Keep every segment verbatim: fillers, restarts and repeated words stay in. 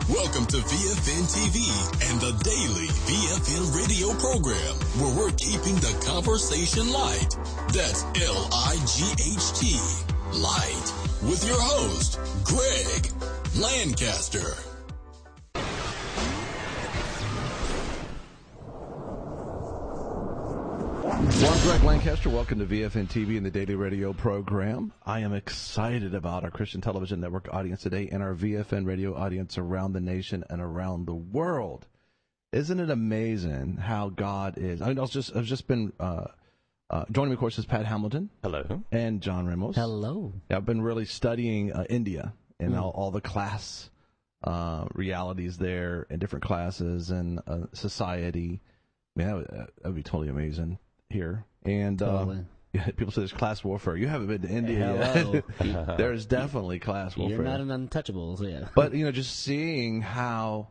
Welcome to V F N T V and the daily V F N radio program, where we're keeping the conversation light. That's L I G H T, light, with your host, Greg Lancaster. Well, I'm Greg Lancaster. Welcome to V F N T V and the daily radio program. I am excited about our Christian Television Network audience today and our V F N radio audience around the nation and around the world. Isn't it amazing how God is? I mean, I was just, I've just been uh, uh, joining me, of course, is Pat Hamilton. Hello. And John Ramos. Hello. Yeah, I've been really studying uh, India and Mm. all, all the class uh, realities there and different classes and uh, society. I mean, that would, that would be totally amazing here. And Totally. uh, yeah, people say there's class warfare. You haven't been to India Hello. yet. There's definitely class warfare. You're not an untouchable, so yeah. But, you know, just seeing how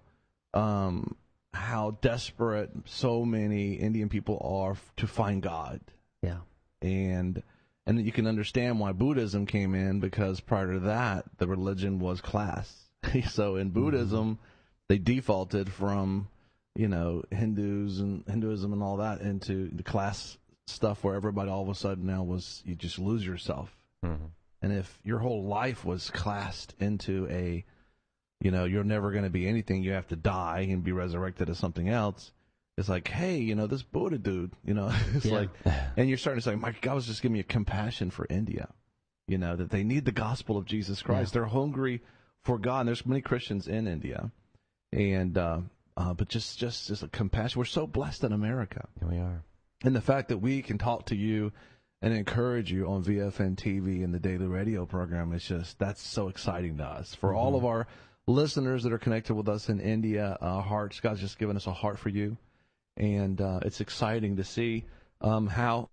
um, how desperate so many Indian people are f- to find God. Yeah. And and you can understand why Buddhism came in, because prior to that, the religion was class. So in Buddhism, mm-hmm. they defaulted from, you know, Hindus and Hinduism and all that into the class stuff where everybody all of a sudden now was, you just lose yourself. Mm-hmm. And if your whole life was classed into a, you know, you're never going to be anything, you have to die and be resurrected as something else, it's like, hey, you know, this Buddha dude, you know, it's Yeah. like, and you're starting to say, my God was just giving me a compassion for India, you know, that they need the gospel of Jesus Christ. Yeah. They're hungry for God. And there's many Christians in India. And, uh, uh, but just, just, just a compassion. We're so blessed in America. Here we are. And the fact that we can talk to you and encourage you on V F N T V and the daily radio program is just, that's so exciting to us. For mm-hmm. all of our listeners that are connected with us in India, uh, hearts, God's just given us a heart for you. And uh, it's exciting to see um, how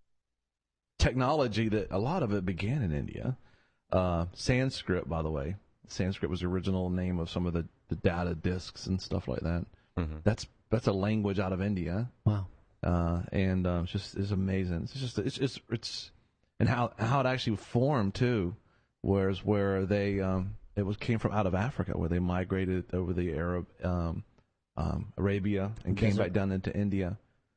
technology, that a lot of it began in India. Uh, Sanskrit, by the way. Sanskrit was the original name of some of the, the data disks and stuff like that. Mm-hmm. That's that's a language out of India. Wow. Uh, and uh, it's just it's amazing. It's just it's it's it's and how how it actually formed too, whereas where they um, it was came from out of Africa, where they migrated over the Arab um, um, Arabia and came Desert. back down into India.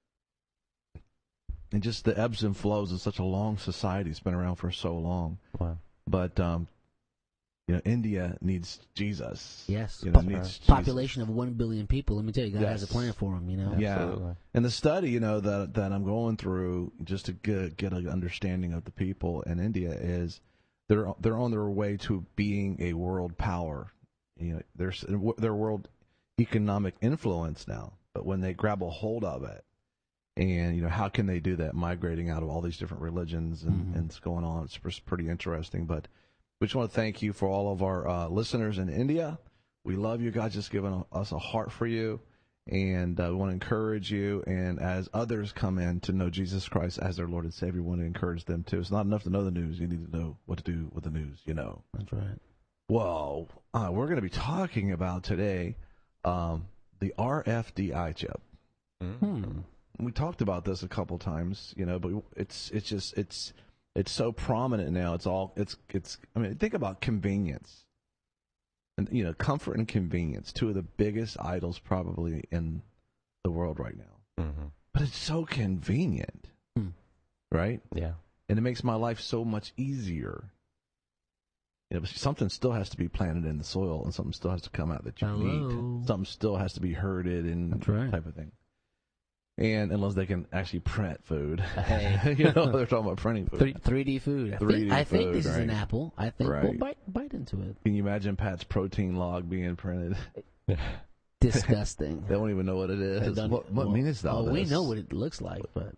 And just the ebbs and flows of such a long society. It's been around for so long. Wow. But um, you know, India needs Jesus. Yes. You know, Po- needs Jesus. Population of one billion people. Let me tell you, God Yes. has a plan for them, you know? Yeah. Absolutely. And the study, you know, that that I'm going through just to get get an understanding of the people in India is they're they're on their way to being a world power. You know, there's their world economic influence now, but when they grab a hold of it, and you know, how can they do that? Migrating out of all these different religions and Mm-hmm. and it's going on. It's just pretty interesting. But we just want to thank you for all of our uh, listeners in India. We love you. God's just given us a heart for you. And uh, we want to encourage you, and as others come in to know Jesus Christ as their Lord and Savior, we want to encourage them too. It's not enough to know the news. You need to know what to do with the news, you know. That's right. Well, uh, we're going to be talking about today um, the R F D I chip. Hmm. We talked about this a couple times, you know, but it's it's just it's it's so prominent now. It's all it's it's. I mean, think about convenience. And, you know, comfort and convenience, two of the biggest idols probably in the world right now. Mm-hmm. But it's so convenient, Hmm. right? Yeah. And it makes my life so much easier. You know, but something still has to be planted in the soil, and something still has to come out that you Hello. need. Something still has to be herded and That's right. type of thing. And unless they can actually print food. Hey. You know, they're talking about printing food. Three, 3D food. I three D think, I think food, this is an right. apple. I think Right. we'll bite, bite into it. Can you imagine Pat's protein log being printed? Disgusting. They don't even know what it They is. don't- What, what well, mean is that? Oh, we know what it looks like, but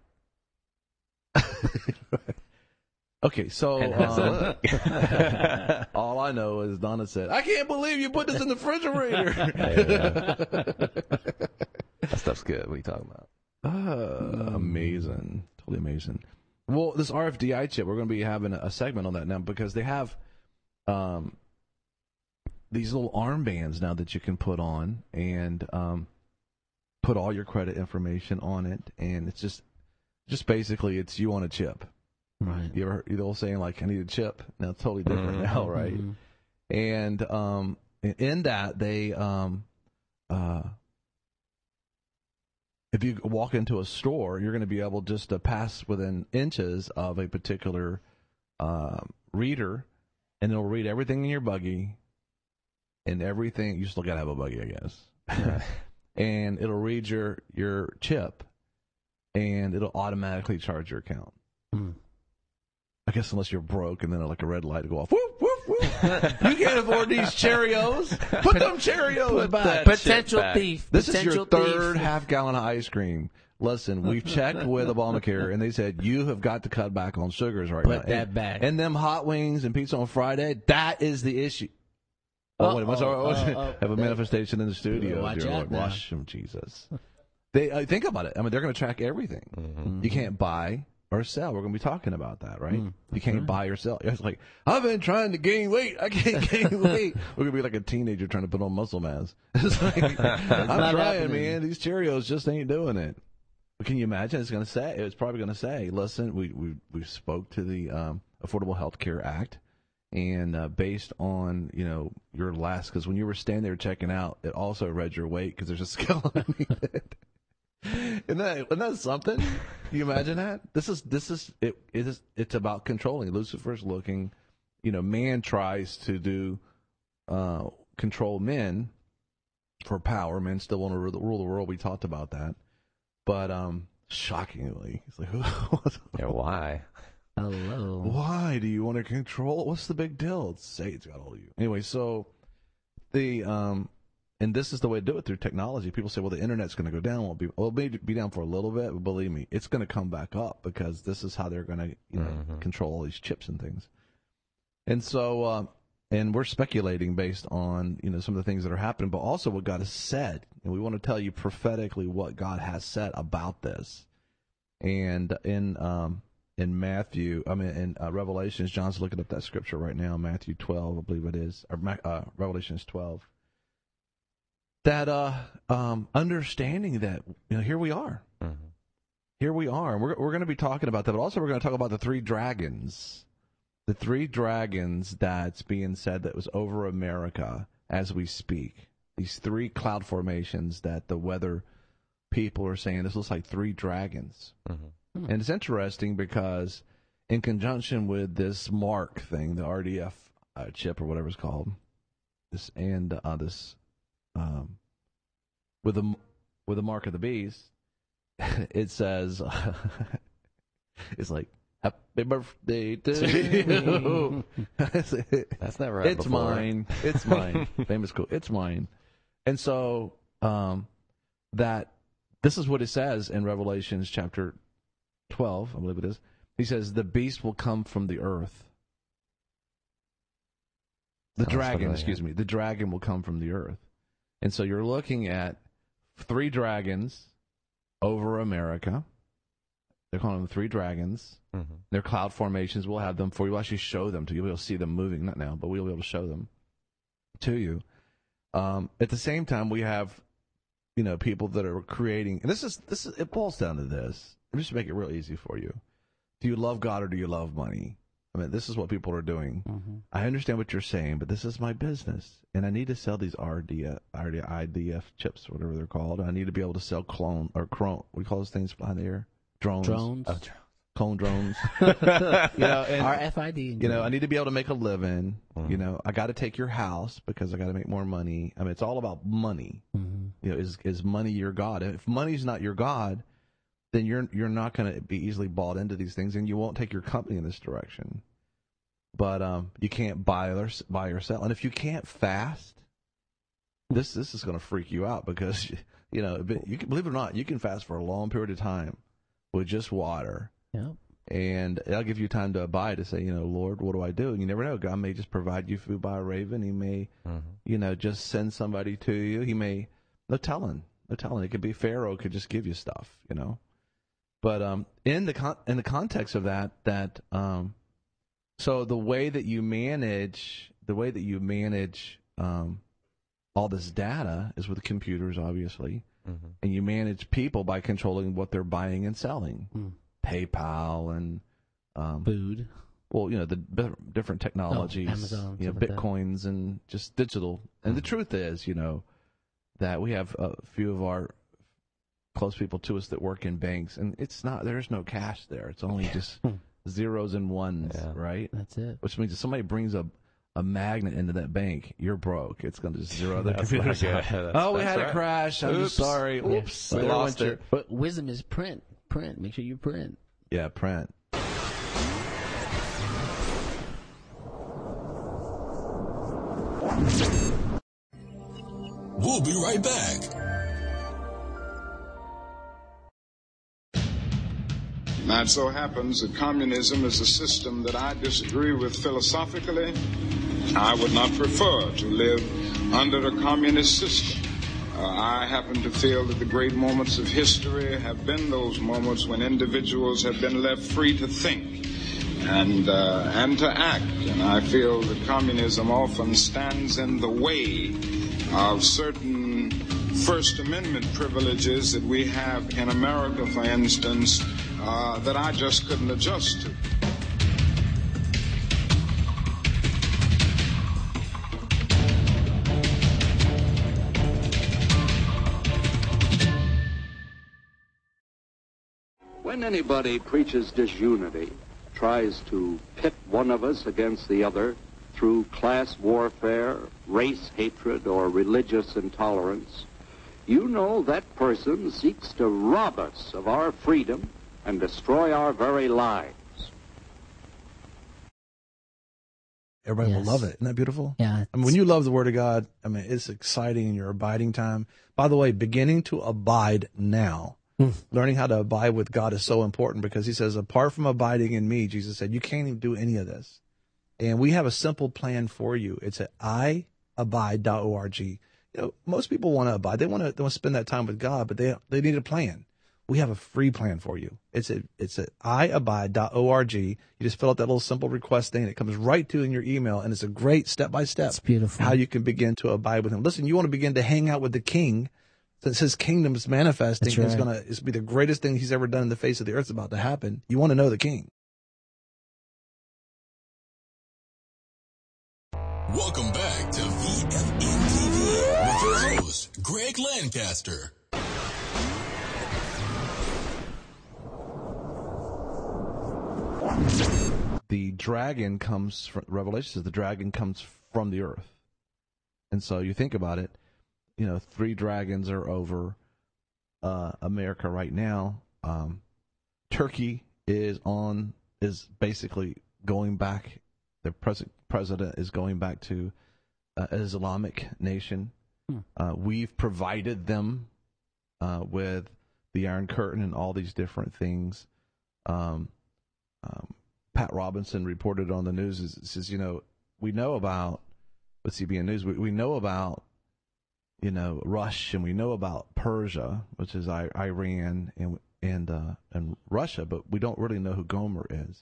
Okay, so And how's it uh, all I know is Donna said, "I can't believe you put this in the refrigerator." That stuff's good. What are you talking about? uh, amazing, totally amazing. Well, this R F D I chip, we're going to be having a, a segment on that now because they have um, these little armbands now that you can put on and um, put all your credit information on it, and it's just just basically it's you on a chip. right. You ever heard the old saying like, "I need a chip"? Now it's totally different Mhm. now, right? Mhm. And um, in that they um, uh, if you walk into a store, you're going to be able just to pass within inches of a particular uh, reader, and it'll read everything in your buggy and everything. You still got to have a buggy, I guess. And it'll read your, your chip, and it'll automatically charge your account. Mm. I guess unless you're broke, and then like a red light will go off. Whoop, whoop, whoop. You can't afford these Cheerios. Put them Cheerios Put back. that Potential shit back. thief. This is Potential your third thief. half gallon of ice cream. Listen, we've checked with Obamacare, and they said you have got to cut back on sugars right Put now. that and, back. And them hot wings and pizza on Friday, that is the issue. Oh, wait, what's Uh-oh, our, what's, uh-oh. have a They- manifestation in the studio. Watch dear out Lord. now. Wash them, Jesus. They uh, think about it. I mean, they're going to track everything. Mm-hmm. You can't buy or sell. We're going to be talking about that, right? Mm, you can't buy or sell. It's like, I've been trying to gain weight. I can't gain weight. We're going to be like a teenager trying to put on muscle mass. It's like, I'm not trying, happening. man. These Cheerios just ain't doing it. But can you imagine? It's going to say, it's probably going to say, listen, we, we, we spoke to the um, Affordable Health Care Act. And uh, based on, you know, your last, because when you were standing there checking out, it also read your weight because there's a scale underneath it. Isn't that, isn't that something? Can you imagine that? This is, this is, it, it is, it's about controlling. Lucifer's looking, you know, man tries to do, uh, control men for power. Men still want to rule the, rule the world. We talked about that. But, um, shockingly, it's like, Yeah, why? Hello. why do you want to control? What's the big deal? It's Satan's got all of you. Anyway, so the um, and this is the way to do it through technology. People say, well, the internet's going to go down. Won't be, well, it may be down for a little bit, but believe me, it's going to come back up because this is how they're going to, you know, Mhm. control all these chips and things. And so, uh, and we're speculating based on, you know, some of the things that are happening, but also what God has said. And we want to tell you prophetically what God has said about this. And in um, in Matthew, I mean, in uh, Revelations, John's looking up that scripture right now, Matthew twelve, I believe it is, or uh, Revelations twelve. That uh, um, understanding that, you know, here we are. Mm-hmm. Here we are. And we're, we're going to be talking about that, but also we're going to talk about the three dragons. The three dragons that's being said that was over America as we speak. These three cloud formations that the weather people are saying, this looks like three dragons. Mm-hmm. And it's interesting because in conjunction with this mark thing, the R D F uh, chip or whatever it's called, this and uh, this um, with the with the mark of the beast, it says it's like happy birthday to you. That's never happened It's before. mine. It's mine. Famous quote. It's mine. And so um, that this is what it says in Revelations chapter twelve, I believe it is. He says, the beast will come from the earth. The Sounds dragon, familiar. excuse me. The dragon will come from the earth. And so you're looking at three dragons over America. They're calling them three dragons. Mm-hmm. Their cloud formations, we'll have them for you. We'll actually show them to you. You'll be able to see them moving, not now, but we'll be able to show them to you. Um, at the same time, we have, you know, people that are creating, and this is, this is, it boils down to this. Let me just make it real easy for you. Do you love God or do you love money? I mean, this is what people are doing. Mm-hmm. I understand what you're saying, but this is my business, and I need to sell these R D F, R D F, I D F chips, whatever they're called. I need to be able to sell clone or clone. What do you call those things behind the air? Drones. Drones. Oh, Clone drones. you know, and, R F I D. you know, I need to be able to make a living. Mhm. You know, I got to take your house because I got to make more money. I mean, it's all about money. Mm-hmm. You know, is is money your God? If money's not your God, then you're you're not going to be easily bought into these things, and you won't take your company in this direction. But um, you can't buy or buy or sell, and if you can't fast, this this is going to freak you out because you know you can, believe it or not, you can fast for a long period of time with just water. Yep. And it'll give you time to abide to say, you know, Lord, what do I do? And you never know. God may just provide you food by a raven. He may, Mm-hmm. you know, just send somebody to you. He may, no telling, no telling. It could be Pharaoh could just give you stuff, you know. But um, in the con- in the context of that, that um, so the way that you manage, the way that you manage um, all this data is with computers, obviously, Mm-hmm. and you manage people by controlling what they're buying and selling. Mm. PayPal and um, Food. well, you know, the b- different technologies, Oh, Amazon, you know, stuff like that. bitcoins and just digital. And the truth is, you know, that we have a few of our close people to us that work in banks, and it's not, there's no cash there. It's only just zeros and ones, Yeah. right? That's it. Which means if somebody brings a a magnet into that bank, you're broke. It's going to just zero the That's computers not out. good. That's- Oh, we that's had right. a crash. I'm Oops. just sorry. Yeah. Oops. We There lost went it. But wisdom is print. Print. Make sure you print. your- Yeah, print. We'll be right back. Now, it so happens that communism is a system that I disagree with philosophically. I would not prefer to live under a communist system. Uh, I happen to feel that the great moments of history have been those moments when individuals have been left free to think and uh, and to act. And I feel that communism often stands in the way of certain First Amendment privileges that we have in America, for instance, uh, that I just couldn't adjust to. When anybody preaches disunity, tries to pit one of us against the other through class warfare, race hatred, or religious intolerance, you know that person seeks to rob us of our freedom and destroy our very lives. Everybody Yes. will love it. Isn't that beautiful? Yeah. I mean, when you love the Word of God, I mean, it's exciting in your abiding time. By the way, beginning to abide now. Learning how to abide with God is so important because he says, apart from abiding in me, Jesus said, you can't even do any of this. And we have a simple plan for you. It's at i abide dot org. You know, most people want to abide. They want to, they want to spend that time with God, but they they need a plan. We have a free plan for you. It's at, it's at i abide dot org. You just fill out that little simple request thing. It comes right to in your email, and it's a great step-by-step It's beautiful. how you can begin to abide with him. Listen, you want to begin to hang out with the King. Since his kingdom is manifesting, That's it's right. going to be the greatest thing he's ever done in the face of the earth is about to happen. You want to know the King. Welcome back to V F N T V with your host, Greg Lancaster. The dragon comes from Revelation says the dragon comes from the earth. And so you think about it, you know, three dragons are over uh, America right now. Um, Turkey is on is basically going back. Their pres- president is going back to uh, Islamic nation. Hmm. Uh, we've provided them uh, with the Iron Curtain and all these different things. Um, um, Pat Robinson reported on the news. Is, says, you know, we know about with C B N News. We, we know about, you know, Rush, and we know about Persia, which is I, Iran and and uh, and Russia, but we don't really know who Gomer is.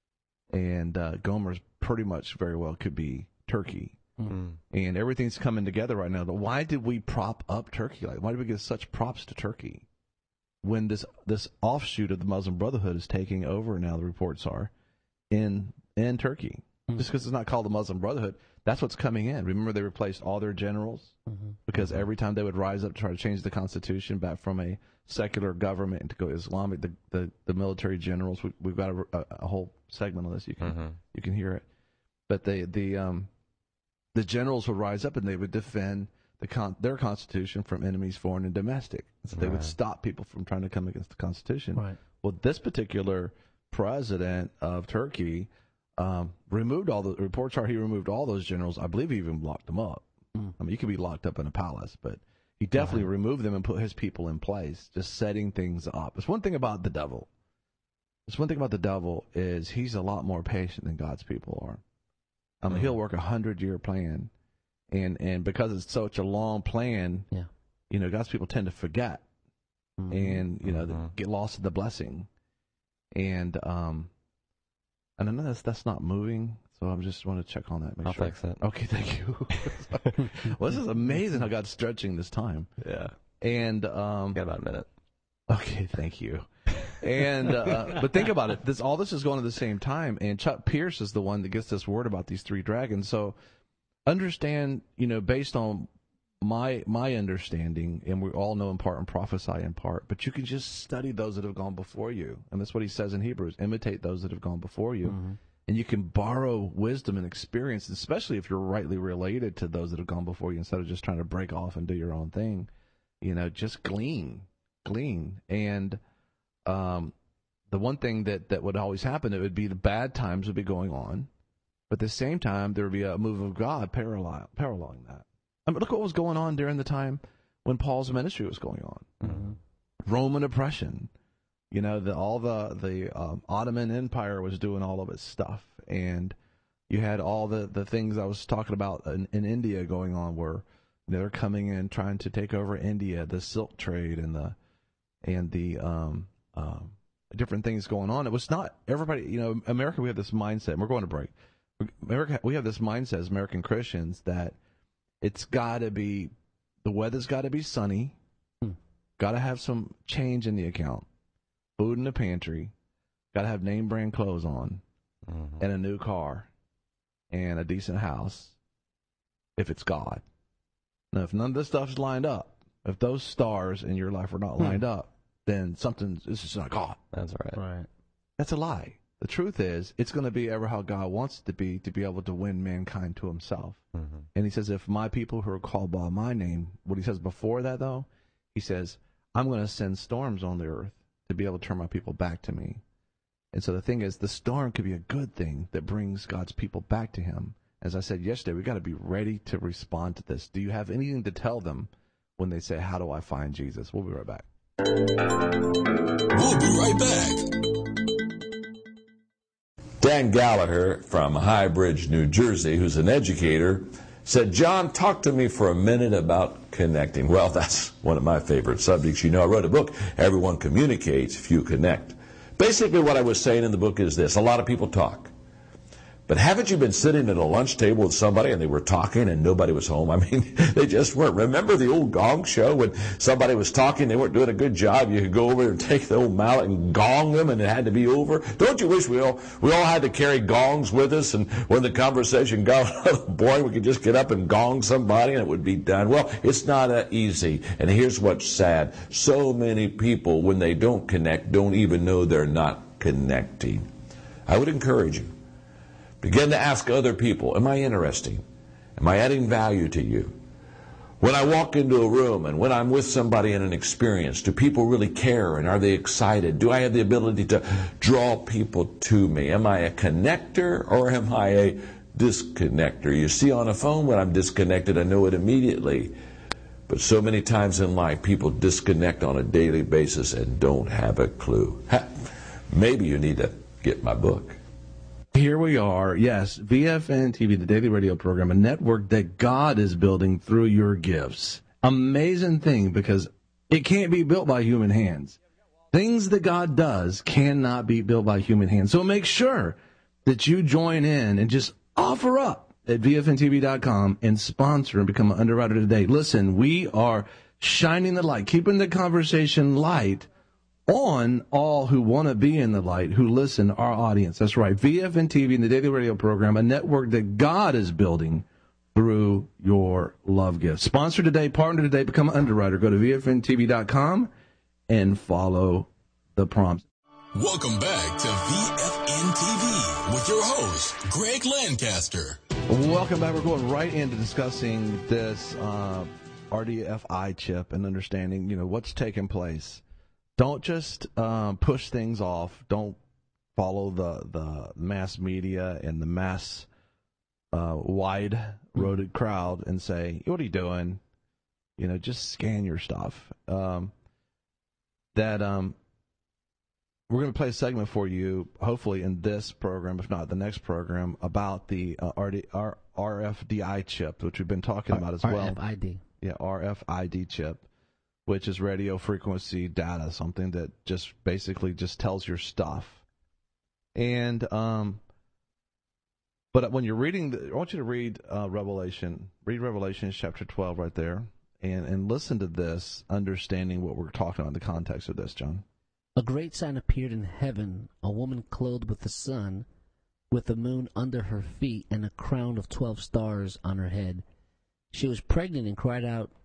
And uh, Gomer's pretty much very well could be Turkey. Mm-hmm. And everything's coming together right now. But why did we prop up Turkey? Like, why did we give such props to Turkey when this this offshoot of the Muslim Brotherhood is taking over now? The reports are in in Turkey. Mm-hmm. Just because it's not called the Muslim Brotherhood, that's what's coming in. Remember, they replaced all their generals Mm-hmm. because every time they would rise up to try to change the constitution back from a secular government to go Islamic, the the, the military generals. We, we've got a, a, a whole segment on this. You can Mm-hmm. you can hear it, but they the um the generals would rise up and they would defend the con- their constitution from enemies, foreign and domestic. So they would Right. stop people from trying to come against the constitution. Right. Well, this particular president of Turkey um, removed all the reports are he removed all those generals. I believe he even locked them up. Mm. I mean, you could be locked up in a palace, but he definitely Right. removed them and put his people in place, just setting things up. It's one thing about the devil. It's one thing about the devil is he's a lot more patient than God's people are. I mean, Mhm. he'll work a hundred-year plan, and and because it's such a long plan, Yeah. you know, God's people tend to forget Mhm. and you know Mhm. get lost in the blessing, and um, and I know that's that's not moving, so I just want to check on that. Make I'll sure. fix it. Okay, thank you. Well, this is amazing how God's stretching this time, Yeah. and um, Got about a minute. okay, thank you. And uh, but think about it. This all this is going at the same time, and Chuck Pierce is the one that gets this word about these three dragons. So understand, you know, based on my my understanding, and we all know in part and prophesy in part, but you can just study those that have gone before you. And that's what he says in Hebrews, imitate those that have gone before you. Mm-hmm. And you can borrow wisdom and experience, especially if you're rightly related to those that have gone before you, instead of just trying to break off and do your own thing. You know, just glean, glean. And um, the one thing that, that would always happen, it would be the bad times would be going on, but at the same time, there would be a move of God parallel, paralleling that. I mean, look what was going on during the time when Paul's ministry was going on. Mm-hmm. Roman oppression. You know, the, all the the um, Ottoman Empire was doing all of its stuff, and you had all the, the things I was talking about in, in India going on, where you know, they're coming in trying to take over India, the silk trade and the and the um, um, different things going on. It was not everybody. You know, America. We have this mindset. And we're going to break. America. We have this mindset as American Christians that it's got to be the weather's got to be sunny, hmm. got to have some change in the account. Food in the pantry, got to have name brand clothes on, mm-hmm. and a new car, and a decent house, if it's God. Now, if none of this stuff's lined up, if those stars in your life are not lined hmm. up, then something, this is not God. That's right. Right. That's a lie. The truth is, it's going to be ever how God wants it to be, to be able to win mankind to himself. Mm-hmm. And he says, if my people who are called by my name, what he says before that, though, he says, I'm going to send storms on the earth to be able to turn my people back to me. And so the thing is, the storm could be a good thing that brings God's people back to him. As I said yesterday, we got to be ready to respond to this. Do you have anything to tell them when they say, how do I find Jesus? We'll be right back. We'll be right back. Dan Gallagher from High Bridge, New Jersey, who's an educator, said, John, talk to me for a minute about connecting. Well, that's one of my favorite subjects. You know, I wrote a book, Everyone Communicates If You Connect. Basically, what I was saying in the book is this. A lot of people talk. But haven't you been sitting at a lunch table with somebody and they were talking and nobody was home? I mean, they just weren't. Remember the old gong show when somebody was talking, they weren't doing a good job? You could go over and take the old mallet and gong them and it had to be over. Don't you wish we all we all had to carry gongs with us, and when the conversation got boring, we could just get up and gong somebody and it would be done? Well, it's not that easy. And here's what's sad. So many people, when they don't connect, don't even know they're not connecting. I would encourage you. Begin to ask other people, am I interesting? Am I adding value to you? When I walk into a room and when I'm with somebody in an experience, do people really care and are they excited? Do I have the ability to draw people to me? Am I a connector or am I a disconnector? You see, on a phone, when I'm disconnected, I know it immediately. But so many times in life, people disconnect on a daily basis and don't have a clue. Ha, maybe you need to get my book. Here we are, yes, V F N T V, the daily radio program, a network that God is building through your gifts. Amazing thing, because it can't be built by human hands. Things that God does cannot be built by human hands. So make sure that you join in and just offer up at V F N T V dot com and sponsor and become an underwriter today. Listen, we are shining the light, keeping the conversation light on all who want to be in the light, who listen, our audience. That's right. V F N T V and the daily radio program, a network that God is building through your love gift. Sponsor today, partner today, become an underwriter. Go to V F N T V dot com and follow the prompts. Welcome back to V F N T V with your host, Greg Lancaster. Welcome back. We're going right into discussing this uh, R D F I chip and understanding, you know, what's taking place. Don't just um, push things off. Don't follow the, the mass media and the mass uh, wide-roaded crowd and say, what are you doing? You know, just scan your stuff. Um, that um, we're going to play a segment for you, hopefully in this program, if not the next program, about the uh, R D, R, R F D I chip, which we've been talking about as well. R F I D. Yeah, R F I D chip, which is radio frequency data, something that just basically just tells your stuff. And um, but when you're reading, the, I want you to read uh, Revelation, read Revelation chapter twelve right there, and, and listen to this, understanding what we're talking about in the context of this, John. A great sign appeared in heaven, a woman clothed with the sun, with the moon under her feet, and a crown of twelve stars on her head. She was pregnant and cried out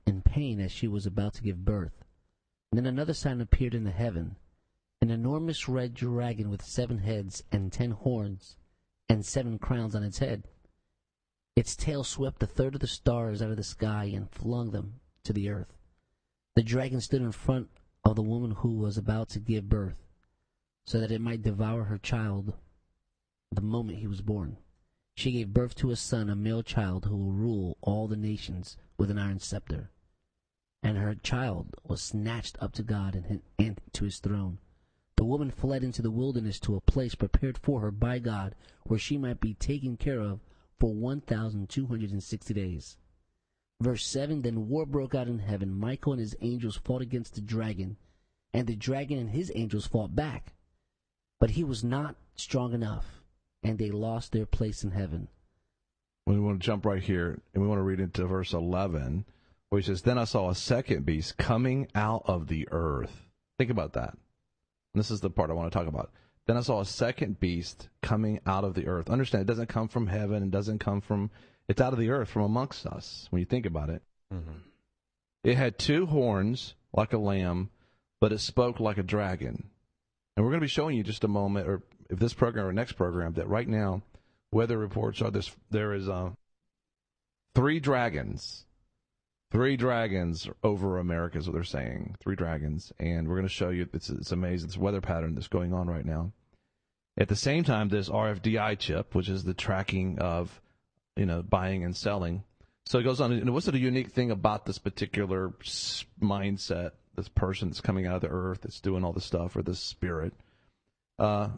in pain as she was about to give birth. And then another sign appeared in the heaven, an enormous red dragon with seven heads and ten horns and seven crowns on its head. Its tail swept a third of the stars out of the sky and flung them to the earth. The dragon stood in front of the woman who was about to give birth, so that it might devour her child the moment he was born. She gave birth to a son, a male child, who will rule all the nations with an iron scepter. And her child was snatched up to God and, and to his throne. The woman fled into the wilderness to a place prepared for her by God, where she might be taken care of for one thousand two hundred sixty days. Verse seven, then war broke out in heaven. Michael and his angels fought against the dragon, and the dragon and his angels fought back. But he was not strong enough, and they lost their place in heaven. We want to jump right here, and we want to read into verse eleven, where he says, then I saw a second beast coming out of the earth. Think about that. And this is the part I want to talk about. Then I saw a second beast coming out of the earth. Understand, it doesn't come from heaven. It doesn't come from, it's out of the earth, from amongst us, when you think about it. Mm-hmm. It had two horns like a lamb, but it spoke like a dragon. And we're going to be showing you just a moment, or if this program or next program, that right now, weather reports are this, there is uh, three dragons. Three dragons over America is what they're saying. Three dragons. And we're going to show you, it's, it's amazing, this weather pattern that's going on right now. At the same time, this R F D I chip, which is the tracking of, you know, buying and selling. So it goes on. And what's the unique thing about this particular mindset, this person that's coming out of the earth, that's doing all this stuff, or this spirit? Uh,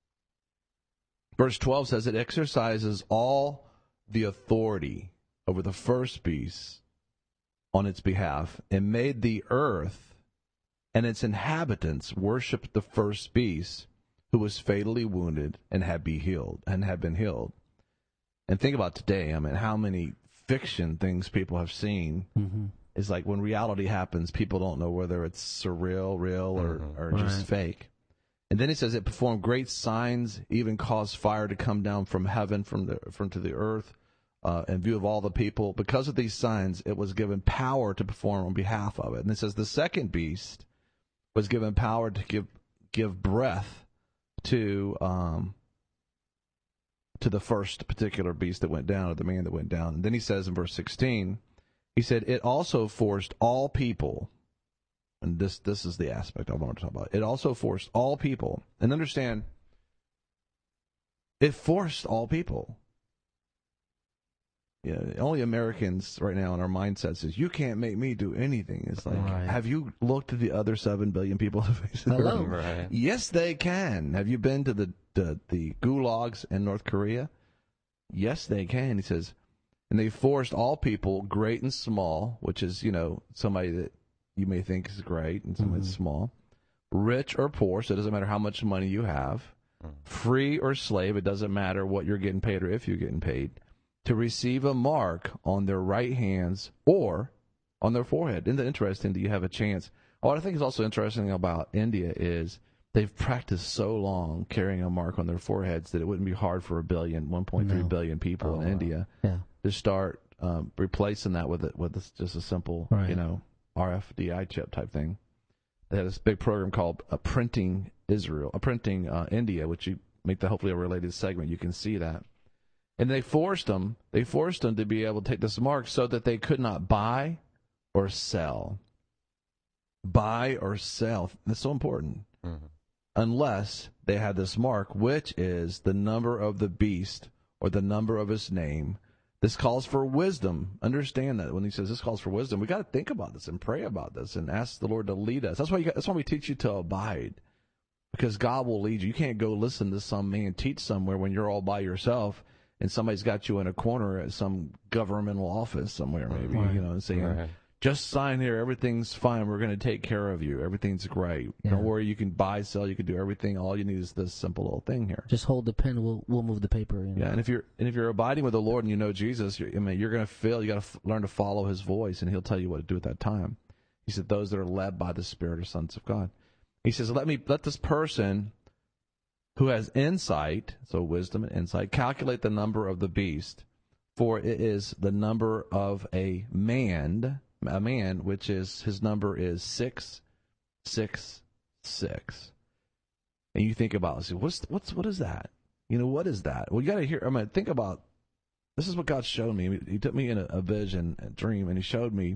verse twelve says it exercises all the authority over the first beast on its behalf, and made the earth and its inhabitants worship the first beast, who was fatally wounded and had be healed and had been healed. And think about today. I mean, how many fiction things people have seen. Mm-hmm. It's like when reality happens, people don't know whether it's surreal, real, or, mm-hmm. or just right. fake. And then he says it performed great signs, even caused fire to come down from heaven, from the from to the earth. Uh, in view of all the people, because of these signs, it was given power to perform on behalf of it. And it says the second beast was given power to give give breath to um, to the first particular beast that went down, or the man that went down. And then he says in verse sixteen, he said, it also forced all people, and this this is the aspect I want to talk about. It also forced all people, and understand, it forced all people. Yeah, only Americans right now in our mindsets is, you can't make me do anything. It's like, right. Have you looked at the other seven billion people on the face of the earth? Right. Yes, they can. Have you been to the, the the gulags in North Korea? Yes, they can. He says, and they forced all people, great and small, which is, you know, somebody that you may think is great and somebody mm-hmm. small, rich or poor, so it doesn't matter how much money you have, mm-hmm. free or slave, it doesn't matter what you're getting paid or if you're getting paid, to receive a mark on their right hands or on their forehead. Isn't that interesting that you have a chance? What I think is also interesting about India is they've practiced so long carrying a mark on their foreheads that it wouldn't be hard for a billion, one point three no. billion people oh, in wow. India yeah. to start um, replacing that with it with this, just a simple, right. you know, R F D I chip type thing. They had this big program called uh, Printing Israel, uh, Printing uh, India, which you make the hopefully a related segment. You can see that. And they forced them, they forced them to be able to take this mark so that they could not buy or sell. Buy or sell. That's so important. Mm-hmm. Unless they had this mark, which is the number of the beast or the number of his name. This calls for wisdom. Understand that when he says this calls for wisdom, we got to think about this and pray about this and ask the Lord to lead us. That's why you got, that's why we teach you to abide, because God will lead you. You can't go listen to some man teach somewhere when you're all by yourself and somebody's got you in a corner at some governmental office somewhere, maybe, right. you know, and saying, right. just sign here, everything's fine, we're going to take care of you, everything's great. Yeah. Don't worry, you can buy, sell, you can do everything. All you need is this simple little thing here. Just hold the pen, we'll we'll move the paper. You know? Yeah, and if you're and if you're abiding with the Lord and you know Jesus, you're, I mean, you're going to feel, you got to f- learn to follow His voice, and He'll tell you what to do at that time. He said, those that are led by the Spirit are sons of God. He says, let me let this person who has insight, so wisdom and insight, calculate the number of the beast, for it is the number of a man, a man, which is, his number is six six six. And you think about, see, what's, what's, what is that? You know, what is that? Well, you got to hear, I mean, think about, this is what God showed me. He took me in a, a vision, a dream, and he showed me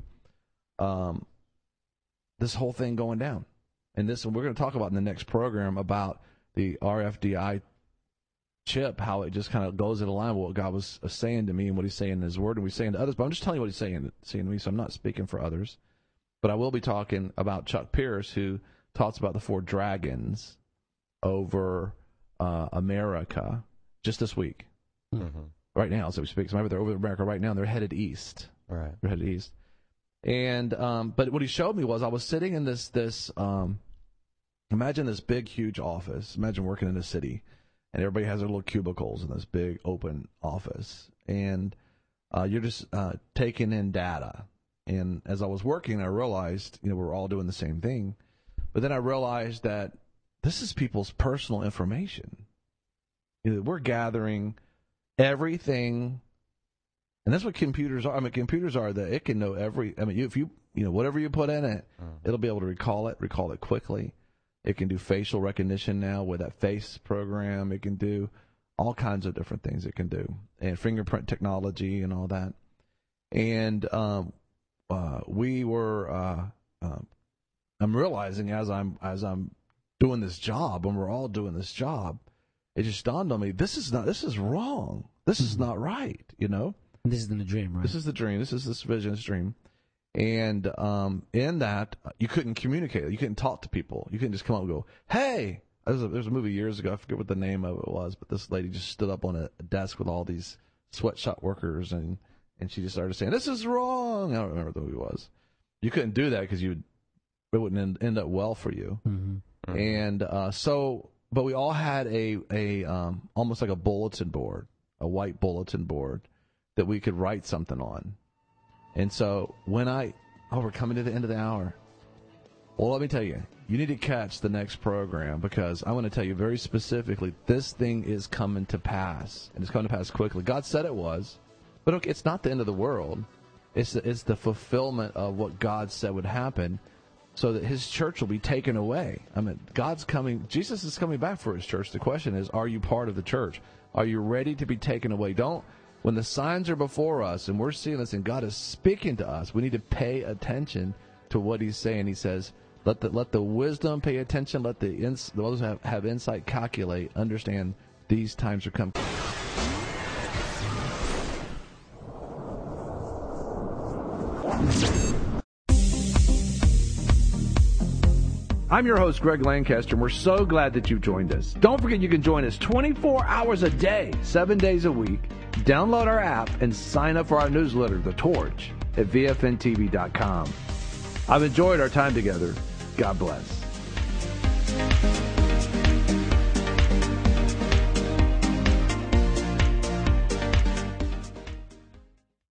um, this whole thing going down. And this, and we're going to talk about in the next program about the R F D I chip, how it just kind of goes in line with what God was saying to me and what he's saying in his word and what he's saying to others. But I'm just telling you what he's saying, saying to me, so I'm not speaking for others. But I will be talking about Chuck Pierce, who talks about the four dragons over uh, America just this week. Mm-hmm. Right now, as we speak. So maybe they're over America right now, and they're headed east. Right. They're headed east. And, um, but what he showed me was I was sitting in this, this, um, imagine this big, huge office. Imagine working in a city, and everybody has their little cubicles in this big, open office. And uh, you're just uh, taking in data. And as I was working, I realized, you know, we're all doing the same thing. But then I realized that this is people's personal information. You know, we're gathering everything, and that's what computers are. I mean, computers are that it can know every. I mean, if you you know whatever you put in it, mm. it'll be able to recall it, recall it quickly. It can do facial recognition now with that face program. It can do all kinds of different things. It can do, and fingerprint technology and all that. And um, uh, we were. Uh, uh, I'm realizing as I'm as I'm doing this job, and we're all doing this job. It just dawned on me, this is not, this is wrong. This is not right, you know? This is in the dream, right? This is the dream. This is this vision's dream. And um, in that, you couldn't communicate. You couldn't talk to people. You couldn't just come up and go, hey. There's a, there's a movie years ago, I forget what the name of it was, but this lady just stood up on a desk with all these sweatshop workers, and, and she just started saying, this is wrong. I don't remember what the movie was. You couldn't do that because you it wouldn't end, end up well for you. Mm-hmm. Mm-hmm. And uh, so... But we all had a, a um, almost like a bulletin board, a white bulletin board that we could write something on. And so when I, oh, we're coming to the end of the hour. Well, let me tell you, you need to catch the next program because I want to tell you very specifically, this thing is coming to pass. And it's coming to pass quickly. God said it was. But okay, it's not the end of the world. It's the, it's the fulfillment of what God said would happen, so that his church will be taken away. I mean, God's coming, Jesus is coming back for his church. The question is, are you part of the church? Are you ready to be taken away? Don't, when the signs are before us and we're seeing this and God is speaking to us, we need to pay attention to what he's saying. He says, let the, let the wisdom pay attention, let the ins, those who have, have insight calculate, understand these times are coming. I'm your host, Greg Lancaster, and we're so glad that you've joined us. Don't forget you can join us twenty-four hours a day, seven days a week. Download our app and sign up for our newsletter, The Torch, at V F N T V dot com. I've enjoyed our time together. God bless.